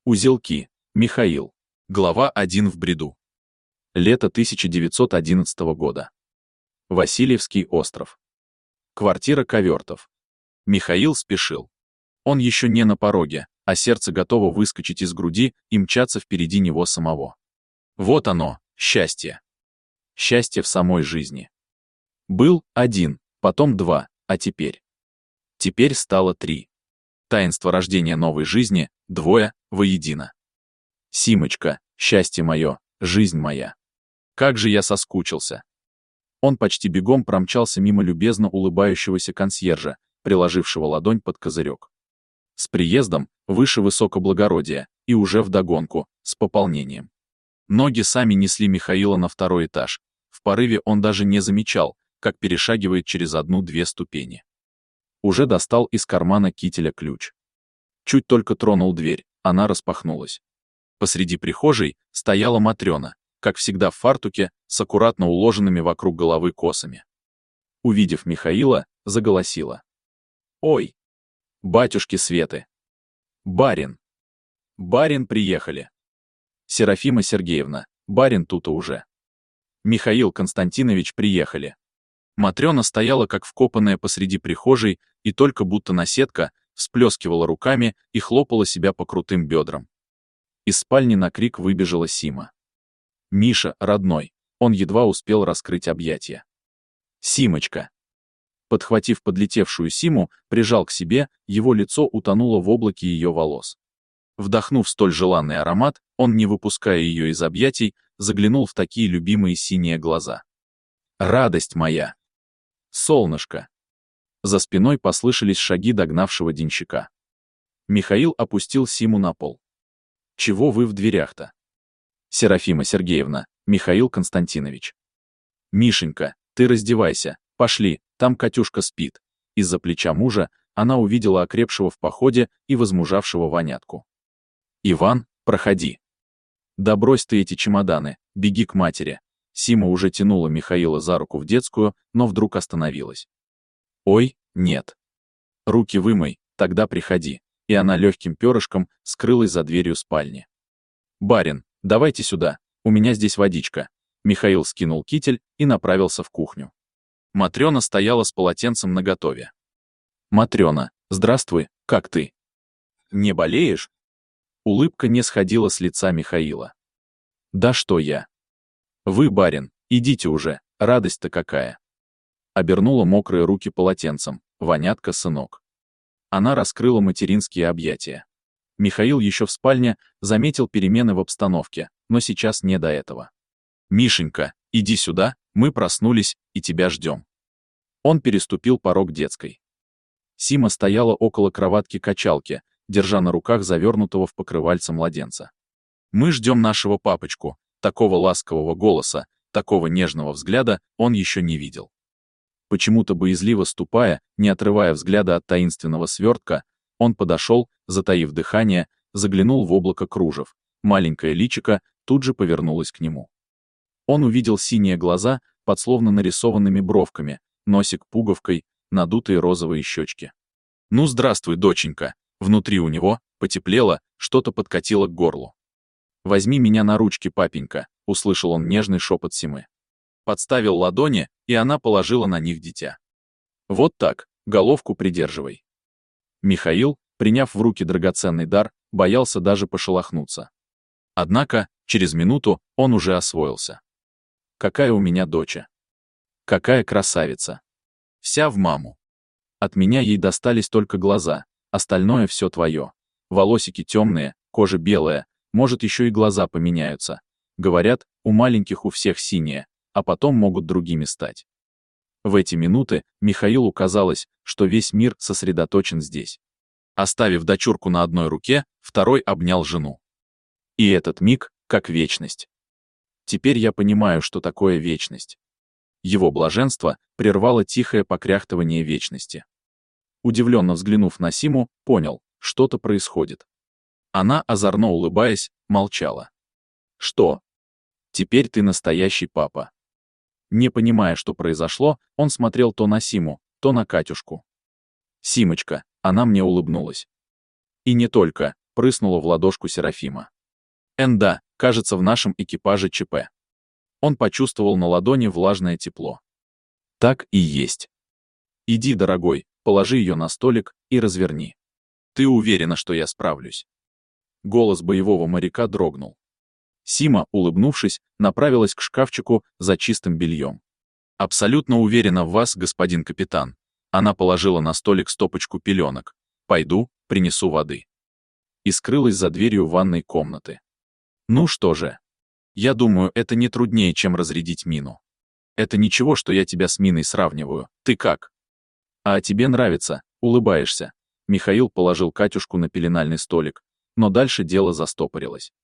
Узелки. Михаил. Глава 1 в бреду. Лето 1911 года. Васильевский остров. Квартира Ковертов. Михаил спешил. Он еще не на пороге, а сердце готово выскочить из груди и мчаться впереди него самого. Вот оно, счастье. Счастье в самой жизни. Был один, потом два, а теперь. Теперь стало три. Таинство рождения новой жизни, двое, воедино. Симочка, счастье мое, жизнь моя. Как же я соскучился. Он почти бегом промчался мимо любезно улыбающегося консьержа, приложившего ладонь под козырек. С приездом, выше высокоблагородия, и уже вдогонку, с пополнением. Ноги сами несли Михаила на второй этаж. В порыве он даже не замечал, как перешагивает через одну-две ступени. Уже достал из кармана кителя ключ. Чуть только тронул дверь, она распахнулась. Посреди прихожей стояла Матрёна, как всегда в фартуке, с аккуратно уложенными вокруг головы косами. Увидев Михаила, заголосила. «Ой! Батюшки Светы! Барин! Барин приехали! Серафима Сергеевна, барин тут-то уже! Михаил Константинович приехали!» Матрёна стояла как вкопанная посреди прихожей и только будто наседка всплескивала руками и хлопала себя по крутым бедрам. Из спальни на крик выбежала Сима. Миша, родной, он едва успел раскрыть объятия. «Симочка!» Подхватив подлетевшую Симу, прижал к себе, его лицо утонуло в облаке ее волос. Вдохнув столь желанный аромат, он, не выпуская ее из объятий, заглянул в такие любимые синие глаза. «Радость моя! Солнышко!» За спиной послышались шаги догнавшего денщика. Михаил опустил Симу на пол. «Чего вы в дверях-то?» «Серафима Сергеевна, Михаил Константинович». «Мишенька, ты раздевайся, пошли, там Катюшка спит». Из-за плеча мужа она увидела окрепшего в походе и возмужавшего Ванятку. «Иван, проходи». «Да брось ты эти чемоданы, беги к матери». Сима уже тянула Михаила за руку в детскую, но вдруг остановилась. «Ой, нет. Руки вымой, тогда приходи». И она легким перышком скрылась за дверью спальни. «Барин, давайте сюда, у меня здесь водичка». Михаил скинул китель и направился в кухню. Матрёна стояла с полотенцем наготове. «Матрёна, здравствуй, как ты? Не болеешь?» Улыбка не сходила с лица Михаила. «Да что я? Вы, барин, идите уже, радость-то какая!» Обернула мокрые руки полотенцем, Ванятка, сынок. Она раскрыла материнские объятия. Михаил еще в спальне заметил перемены в обстановке, но сейчас не до этого. «Мишенька, иди сюда, мы проснулись и тебя ждем». Он переступил порог детской. Сима стояла около кроватки-качалки, держа на руках завернутого в покрывальце младенца. «Мы ждем нашего папочку». Такого ласкового голоса, такого нежного взгляда он еще не видел. Почему-то боязливо ступая, не отрывая взгляда от таинственного свертка, он подошел, затаив дыхание, заглянул в облако кружев. Маленькое личико тут же повернулось к нему. Он увидел синие глаза под словно нарисованными бровками, носик пуговкой, надутые розовые щечки. «Ну, здравствуй, доченька!» Внутри у него потеплело, что-то подкатило к горлу. «Возьми меня на ручки, папенька», — услышал он нежный шепот Симы. Подставил ладони, и она положила на них дитя. «Вот так, головку придерживай». Михаил, приняв в руки драгоценный дар, боялся даже пошелохнуться. Однако, через минуту он уже освоился. «Какая у меня доча! Какая красавица! Вся в маму! От меня ей достались только глаза, остальное все твое. Волосики темные, кожа белая, может, еще и глаза поменяются. Говорят, у маленьких у всех синие, а потом могут другими стать». В эти минуты Михаилу казалось, что весь мир сосредоточен здесь. Оставив дочурку на одной руке, второй обнял жену. И этот миг, как вечность. Теперь я понимаю, что такое вечность. Его блаженство прервало тихое покряхтывание вечности. Удивленно взглянув на Симу, понял, что-то происходит. Она, озорно улыбаясь, молчала. «Что? Теперь ты настоящий папа». Не понимая, что произошло, он смотрел то на Симу, то на Катюшку. «Симочка», она мне улыбнулась. И не только, прыснула в ладошку Серафима. Да, кажется, в нашем экипаже ЧП. Он почувствовал на ладони влажное тепло. Так и есть. Иди, дорогой, положи ее на столик и разверни. Ты уверена, что я справлюсь? Голос боевого моряка дрогнул. Сима, улыбнувшись, направилась к шкафчику за чистым бельем. Абсолютно уверена в вас, господин капитан. Она положила на столик стопочку пеленок. Пойду, принесу воды. И скрылась за дверью ванной комнаты. Ну что же. Я думаю, это не труднее, чем разрядить мину. Это ничего, что я тебя с миной сравниваю. Ты как? А тебе нравится, улыбаешься. Михаил положил Катюшку на пеленальный столик, но дальше дело застопорилось.